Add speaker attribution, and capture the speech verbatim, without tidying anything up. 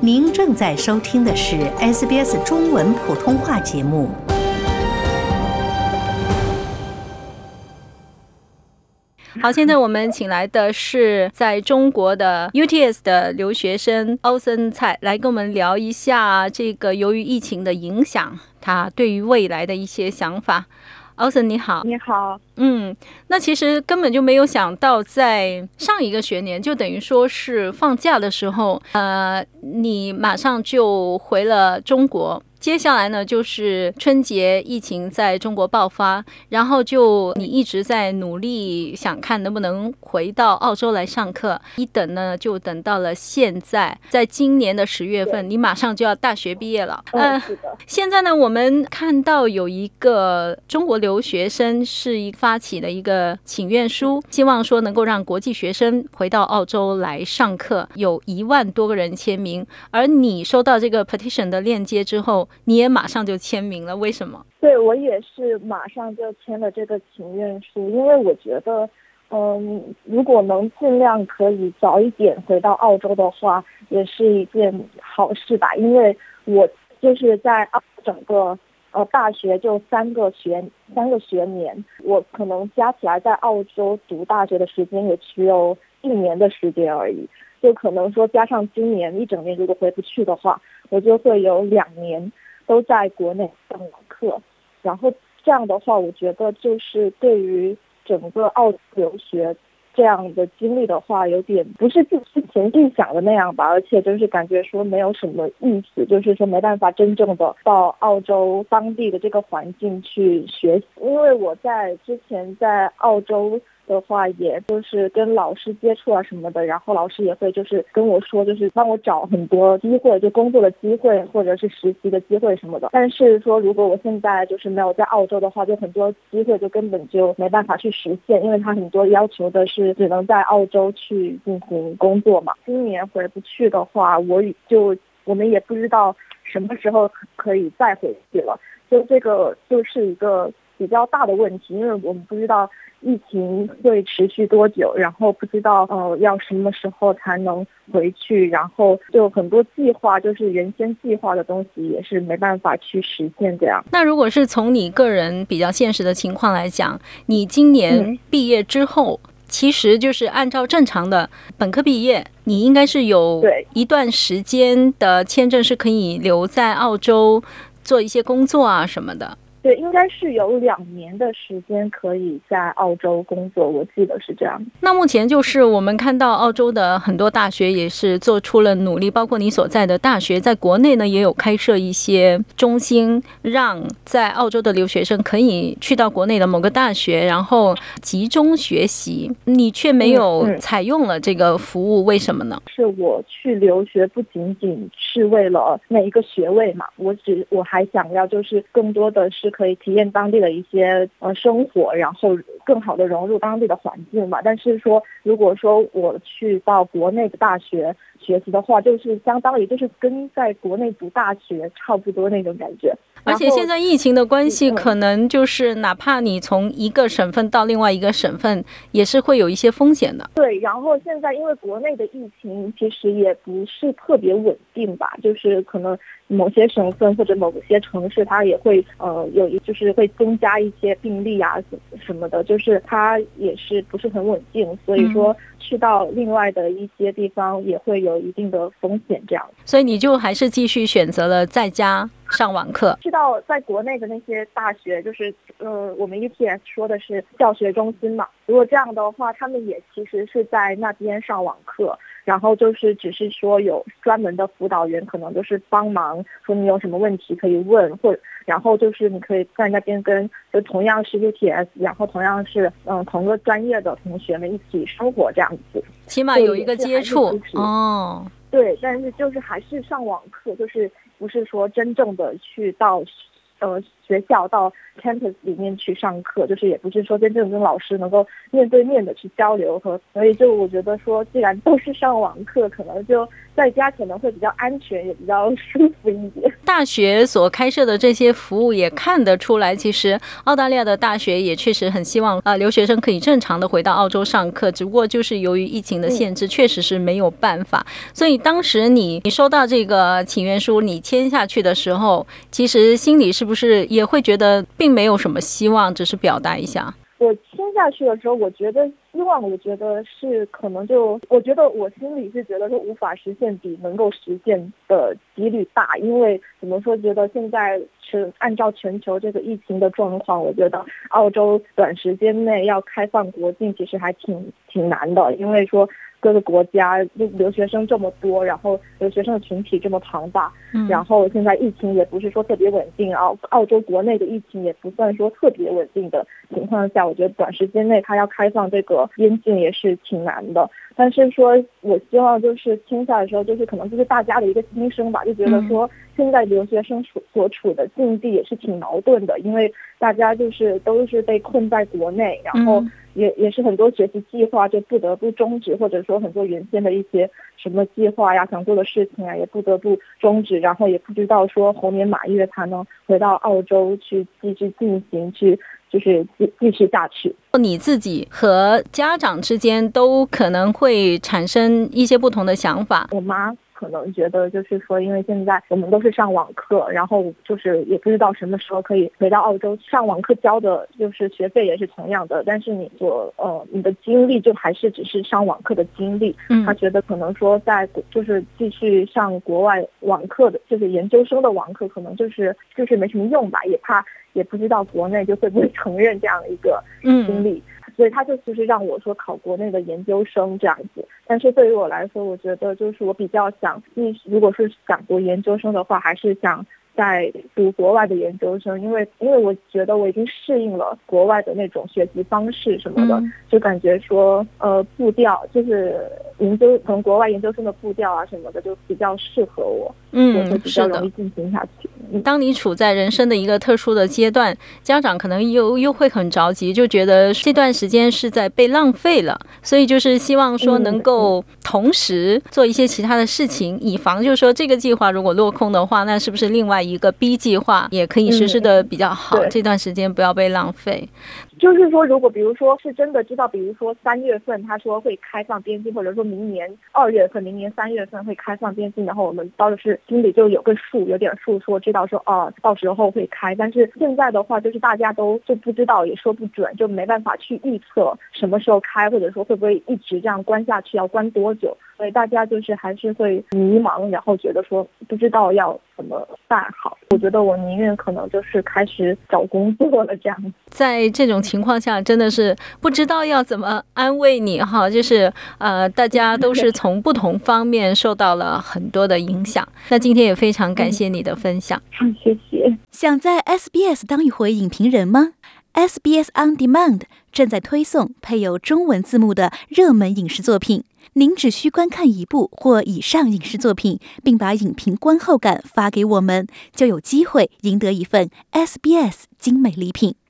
Speaker 1: 您正在收听的是 S B S 中文普通话节目。
Speaker 2: 好，现在我们请来的是在中国的 U T S 的留学生欧森蔡，来跟我们聊一下这个由于疫情的影响，他对于未来的一些想法。欧森你好。
Speaker 3: 你好。
Speaker 2: 嗯，那其实根本就没有想到，在上一个学年，就等于说是放假的时候，呃，你马上就回了中国。接下来呢，就是春节疫情在中国爆发，然后就你一直在努力想看能不能回到澳洲来上课，一等呢就等到了现在，在今年的十月份，你马上就要大学毕业了。
Speaker 3: 嗯，是的。
Speaker 2: 现在呢，我们看到有一个中国留学生是一发起的一个请愿书，希望说能够让国际学生回到澳洲来上课，有一万多个人签名。而你收到这个 petition 的链接之后，你也马上就签名了，为什么？
Speaker 3: 对，我也是马上就签了这个请愿书，因为我觉得嗯，如果能尽量可以早一点回到澳洲的话，也是一件好事吧。因为我就是在澳整个呃大学就三个学三个学年，我可能加起来在澳洲读大学的时间也只有一年的时间而已，就可能说加上今年一整年如果回不去的话，我就会有两年都在国内上网课。然后这样的话，我觉得就是对于整个澳洲留学这样的经历的话，有点不是之前预想的那样吧，而且就是感觉说没有什么意思，就是说没办法真正的到澳洲当地的这个环境去学习。因为我在之前在澳洲的话，也就是跟老师接触啊什么的，然后老师也会就是跟我说，就是帮我找很多机会，就工作的机会或者是实习的机会什么的。但是说如果我现在就是没有在澳洲的话，就很多机会就根本就没办法去实现，因为他很多要求的是只能在澳洲去进行工作嘛。今年回不去的话，我就我们也不知道什么时候可以再回去了，就这个就是一个比较大的问题，因为我们不知道疫情会持续多久，然后不知道呃要什么时候才能回去，然后就很多计划，就是原先计划的东西也是没办法去实现这样。
Speaker 2: 那如果是从你个人比较现实的情况来讲，你今年毕业之后、嗯、其实就是按照正常的本科毕业，你应该是有一段时间的签证是可以留在澳洲做一些工作啊什么的。
Speaker 3: 对，应该是有两年的时间可以在澳洲工作，我记得是这样。
Speaker 2: 那目前就是我们看到澳洲的很多大学也是做出了努力，包括你所在的大学在国内呢也有开设一些中心，让在澳洲的留学生可以去到国内的某个大学然后集中学习，你却没有采用了这个服务、嗯嗯、为什么呢？
Speaker 3: 是我去留学不仅仅是为了那一个学位嘛，我只我还想要就是更多的是可以体验当地的一些呃生活，然后更好的融入当地的环境嘛。但是说如果说我去到国内的大学学习的话，就是相当于就是跟在国内读大学差不多那种感觉。
Speaker 2: 而且现在疫情的关系，可能就是哪怕你从一个省份到另外一个省份也是会有一些风险的。
Speaker 3: 对，然后现在因为国内的疫情其实也不是特别稳定吧，就是可能某些省份或者某些城市它也会呃有一就是会增加一些病例啊什么的，就是它也是不是很稳定，所以说去到另外的一些地方也会有一定的风险这样。
Speaker 2: 所以你就还是继续选择了在家上网课。
Speaker 3: 去到在国内的那些大学，就是呃我们 U T S 说的是教学中心嘛，如果这样的话他们也其实是在那边上网课，然后就是只是说有专门的辅导员可能就是帮忙说你有什么问题可以问，或者然后就是你可以在那边跟就同样是 U T S 然后同样是嗯同个专业的同学们一起生活这样子，
Speaker 2: 起码有一个接触哦。
Speaker 3: 对，但是就是还是上网课，就是不是说真正的去到呃学校到 campus 里面去上课，就是也不是说真正跟老师能够面对面的去交流和，所以就我觉得说，既然都是上网课，可能就在家可能会比较安全，也比较舒服一点。
Speaker 2: 大学所开设的这些服务也看得出来，其实澳大利亚的大学也确实很希望呃留学生可以正常的回到澳洲上课，只不过就是由于疫情的限制，嗯、确实是没有办法。所以当时你你收到这个请愿书，你签下去的时候，其实心里是不是也会觉得并没有什么希望，只是表达一下？
Speaker 3: 我签下去的时候，我觉得希望，我觉得是可能就，我觉得我心里是觉得说无法实现比能够实现的几率大，因为怎么说，觉得现在是按照全球这个疫情的状况，我觉得澳洲短时间内要开放国境其实还挺挺难的，因为说各个国家留学生这么多，然后留学生的群体这么庞大，嗯、然后现在疫情也不是说特别稳定，澳澳洲国内的疫情也不算说特别稳定的情况下，我觉得短时间内它要开放这个边境也是挺难的。但是说我希望就是签下的时候，就是可能就是大家的一个心声吧，就觉得说现在留学生所所处的境地也是挺矛盾的，因为大家就是都是被困在国内，然后也也是很多学习计划就不得不终止，或者说很多原先的一些什么计划呀、想做的事情啊，也不得不终止，然后也不知道说猴年马月才能回到澳洲去继续进行去就是继继续下去。
Speaker 2: 你自己和家长之间都可能会产生一些不同的想法。
Speaker 3: 我妈可能觉得就是说，因为现在我们都是上网课，然后就是也不知道什么时候可以回到澳洲，上网课交的就是学费也是同样的，但是你所呃你的经历就还是只是上网课的经历。嗯，他觉得可能说在就是继续上国外网课的，就是研究生的网课，可能就是就是没什么用吧，也怕也不知道国内就会不会承认这样一个经历。嗯，所以他就就是让我说考国内的研究生这样子，但是对于我来说，我觉得就是我比较想，如果是想读研究生的话，还是想在读国外的研究生，因为因为我觉得我已经适应了国外的那种学习方式什么的，嗯、就感觉说呃步调就是研究从国外研究生的步调啊什么的就比较适合我，嗯，我会比较容易进行下去。
Speaker 2: 当你处在人生的一个特殊的阶段，家长可能又又会很着急，就觉得这段时间是在被浪费了，所以就是希望说能够同时做一些其他的事情，以防就是说这个计划如果落空的话，那是不是另外一个 B 计划也可以实施的比较好，嗯、这段时间不要被浪费。
Speaker 3: 就是说，如果比如说是真的知道，比如说三月份他说会开放边境，或者说明年二月份、明年三月份会开放边境，然后我们到的是心里就有个数，有点数，说知道说哦，到时候会开。但是现在的话，就是大家都就不知道，也说不准，就没办法去预测什么时候开，或者说会不会一直这样关下去，要关多久。所以大家就是还是会迷茫，然后觉得说不知道要怎么办好。我觉得我宁愿可能就是开始找工作了这样。
Speaker 2: 在这种情况下，真的是不知道要怎么安慰你哈，就是呃，大家都是从不同方面受到了很多的影响。那今天也非常感谢你的分享。
Speaker 3: 嗯，谢谢。
Speaker 1: 想在 S B S 当一回影评人吗？S B S On Demand 正在推送配有中文字幕的热门影视作品，您只需观看一部或以上影视作品，并把影评观后感发给我们，就有机会赢得一份 S B S 精美礼品。